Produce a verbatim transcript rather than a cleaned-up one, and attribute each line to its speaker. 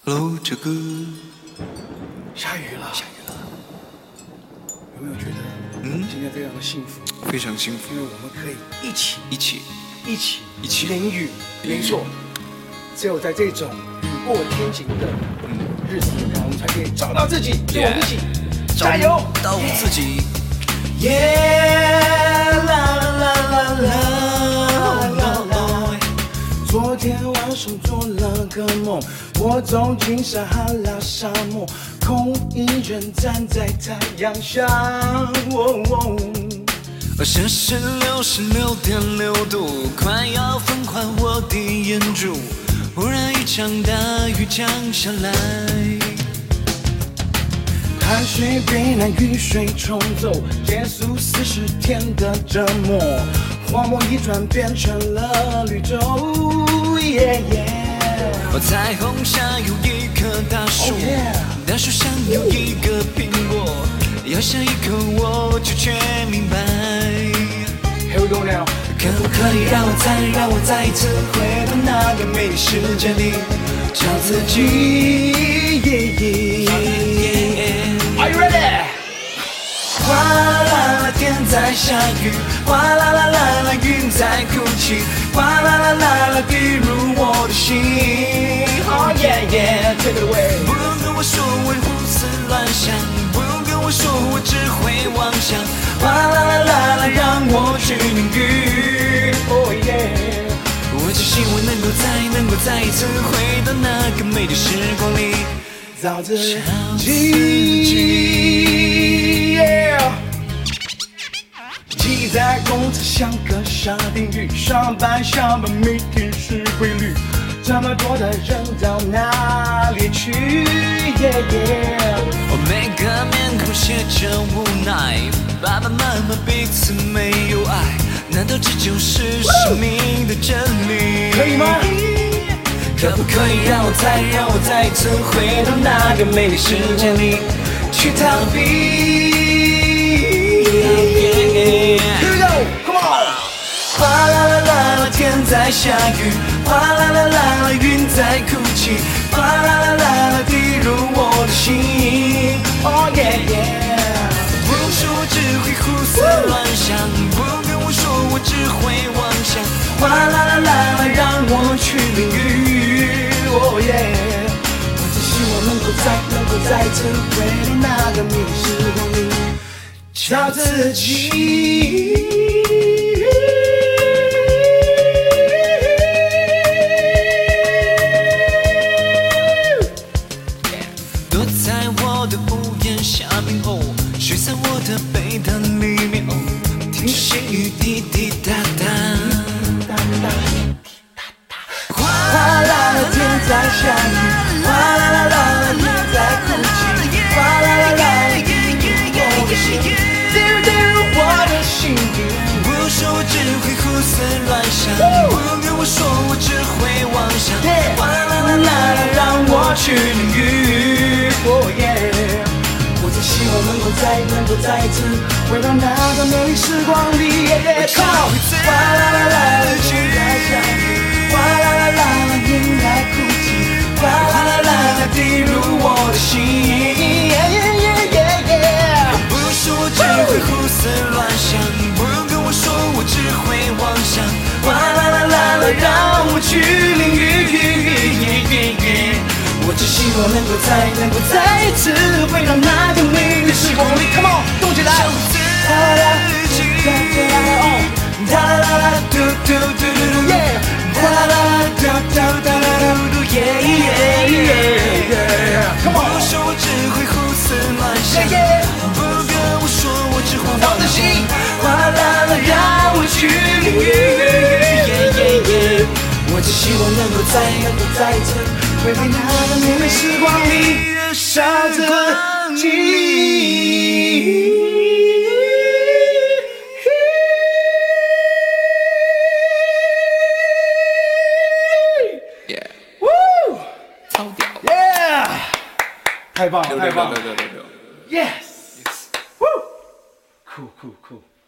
Speaker 1: Hello， 这个
Speaker 2: 下雨了，
Speaker 1: 下雨了，
Speaker 2: 有没有觉得
Speaker 1: 嗯
Speaker 2: 今天非常的幸福？
Speaker 1: 非常幸福
Speaker 2: 因，为我们可以一起
Speaker 1: 一起
Speaker 2: 一起
Speaker 1: 一起
Speaker 2: 淋雨。
Speaker 1: 淋雨
Speaker 2: 没错，只有在这种雨过天晴的日子里面，我们才可以找到自己，所以我们一起加油，
Speaker 1: 到自己。
Speaker 2: 耶！啦啦啦啦啦啦！昨天晚上做了个梦，我走进撒哈拉沙漠，空一人站在太阳下。哦哦
Speaker 1: 摄氏六十六点六度，快要焚坏我的眼珠。忽然一场大雨降下来，
Speaker 2: 汗水被那雨水冲走，结束四十天的折磨，荒漠一转变成了绿洲。耶耶！
Speaker 1: 彩虹下有一棵大树，
Speaker 2: Oh yeah
Speaker 1: 大树上有一个苹果，咬下一口我就全明白。
Speaker 2: Here we go now。
Speaker 1: 可不可以让我再让我再一次回到那个美丽世界里找自己？
Speaker 2: Are you ready？
Speaker 1: 哗啦啦，天在下雨，哗啦啦啦啦，云在哭泣，哗啦啦啦啦，滴入我的心。
Speaker 2: Oh yeah yeah，take it away。
Speaker 1: 不用跟我说我胡思乱想，不用跟我说我只会妄想，哗啦啦啦啦，让我去淋雨。
Speaker 2: Oh yeah。
Speaker 1: 我只希望能够再能够再一次回到那个美丽时光里
Speaker 2: 找自
Speaker 1: 找自
Speaker 2: 己。
Speaker 1: 己。
Speaker 2: Yeah。挤在公车像个沙丁鱼，上班下班每天是规律，这么多的人到哪里去 ？Yeah yeah。
Speaker 1: 我每个面孔写着无奈，爸爸妈妈彼此没有爱，难道这就是生命的真理？
Speaker 2: 可以吗？
Speaker 1: 可不可以让我再让我再一次回到那个美丽世界里去逃避？
Speaker 2: Here we go, come on！
Speaker 1: 哗啦啦啦啦，天在下雨，哗啦啦啦啦，云在哭泣，哗啦啦啦啦，滴入我的心。
Speaker 2: Oh yeah yeah！
Speaker 1: 不用说，我只会胡思乱想；不用跟我说，我只会妄想。哗啦啦啦啦，让我去淋雨。
Speaker 2: Oh yeah！ 我只希望能够再能够再次回到那个迷离时光里找自己。
Speaker 1: 躲在我的屋檐下面哦，睡在我的被单里面哦，听着细雨滴滴答答。哗啦啦，天在下雨，哗啦啦啦，雨在哭泣，哗啦啦啦，滴入我的心，
Speaker 2: 滴入滴入我的心底。
Speaker 1: 不用说，我只会胡思乱想；不用跟我说，我只会妄想。哗啦啦啦啦，让我去淋雨。
Speaker 2: Oh yeah！ 我只希望能够再能够再一次回到那个美丽时光里。靠！哗啦啦啦，天在下雨，哗啦啦啦，云在哭泣，哗啦啦啦，滴入我的心。Yeah yeah yeah yeah！
Speaker 1: 不用说，我只会胡思乱想；不用跟我说，我只会妄想。哗啦啦啦啦，让我去淋雨。
Speaker 2: 我只希望能够再能够再一次回到那个美丽时光里。Come on， 动起来！哒啦哒啦啦啦，嘟嘟嘟嘟嘟耶！哒啦啦哒哒哒啦嘟嘟耶耶耶 ！Come
Speaker 1: 不
Speaker 2: on，
Speaker 1: 用说，我只会胡思乱想；不用跟我说，我只会
Speaker 2: 我
Speaker 1: 妄想。
Speaker 2: 的心，
Speaker 1: 哗啦啦，让我去淋雨。
Speaker 2: 我只希望能够再能够再一次回到那个美丽时光里找自己。
Speaker 1: 耶，
Speaker 2: Woo！
Speaker 1: 超屌！
Speaker 2: Yeah！ 太棒了，太棒了
Speaker 1: 六六六六六六。
Speaker 2: ！Yes！ Woo！酷酷酷！